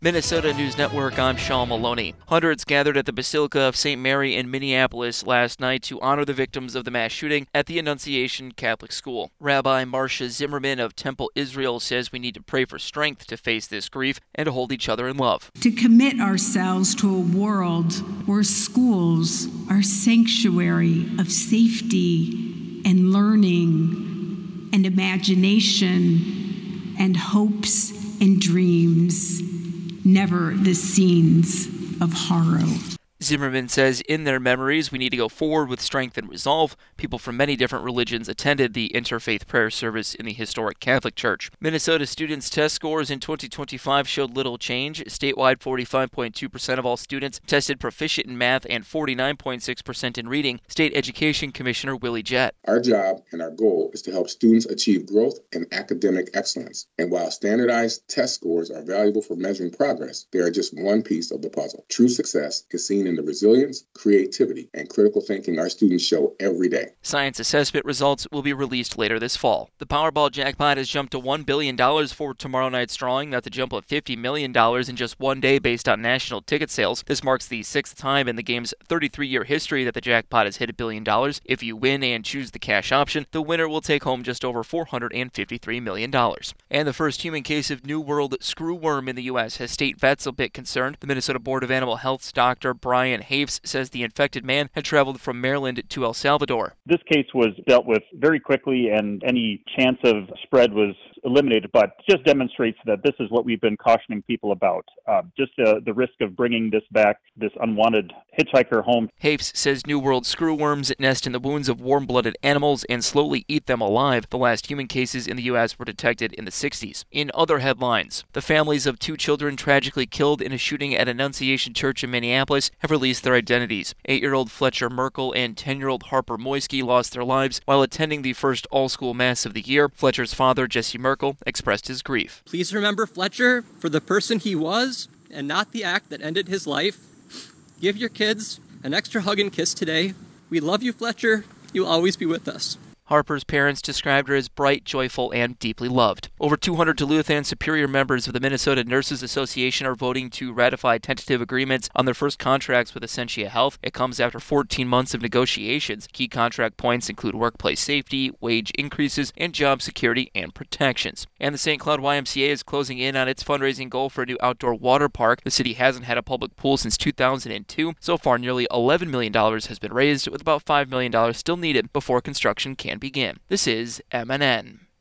Minnesota News Network, I'm Sean Maloney. Hundreds gathered at the Basilica of St. Mary in Minneapolis last night to honor the victims of the mass shooting at the Annunciation Catholic School. Rabbi Marcia Zimmerman of Temple Israel says we need to pray for strength to face this grief and to hold each other in love. To commit ourselves to a world where schools are sanctuary of safety and learning and imagination and hopes and dreams. Never the scenes of horror. Zimmerman says in their memories, we need to go forward with strength and resolve. People from many different religions attended the interfaith prayer service in the historic Catholic Church. Minnesota students' test scores in 2025 showed little change. Statewide, 45.2% of all students tested proficient in math and 49.6% in reading. State Education Commissioner Willie Jett. Our job and our goal is to help students achieve growth and academic excellence. And while standardized test scores are valuable for measuring progress, they are just one piece of the puzzle. True success is seen in the resilience, creativity, and critical thinking our students show every day. Science assessment results will be released later this fall. The Powerball jackpot has jumped to $1 billion for tomorrow night's drawing. That's a jump of $50 million in just one day based on national ticket sales. This marks the sixth time in the game's 33-year history that the jackpot has hit $1 billion. If you win and choose the cash option, the winner will take home just over $453 million. And the first human case of New World screwworm in the U.S. has state vets a bit concerned. The Minnesota Board of Animal Health's Dr. Brian Haves says the infected man had traveled from Maryland to El Salvador. This case was dealt with very quickly and any chance of spread was eliminated, but just demonstrates that this is what we've been cautioning people about. Just the risk of bringing this back, this unwanted hitchhiker home. Haves says New World screwworms nest in the wounds of warm-blooded animals and slowly eat them alive. The last human cases in the U.S. were detected in the 60s. In other headlines, the families of two children tragically killed in a shooting at Annunciation Church in Minneapolis have released their identities. 8-year-old Fletcher Merkel and 10-year-old Harper Moisky lost their lives while attending the first all-school mass of the year. Fletcher's father, Jesse Merkel, expressed his grief. Please remember Fletcher for the person he was and not the act that ended his life. Give your kids an extra hug and kiss today. We love you, Fletcher. You'll always be with us. Harper's parents described her as bright, joyful, and deeply loved. Over 200 Duluth and Superior members of the Minnesota Nurses Association are voting to ratify tentative agreements on their first contracts with Essentia Health. It comes after 14 months of negotiations. Key contract points include workplace safety, wage increases, and job security and protections. And the St. Cloud YMCA is closing in on its fundraising goal for a new outdoor water park. The city hasn't had a public pool since 2002. So far, nearly $11 million has been raised, with about $5 million still needed before construction can begin. This is MNN.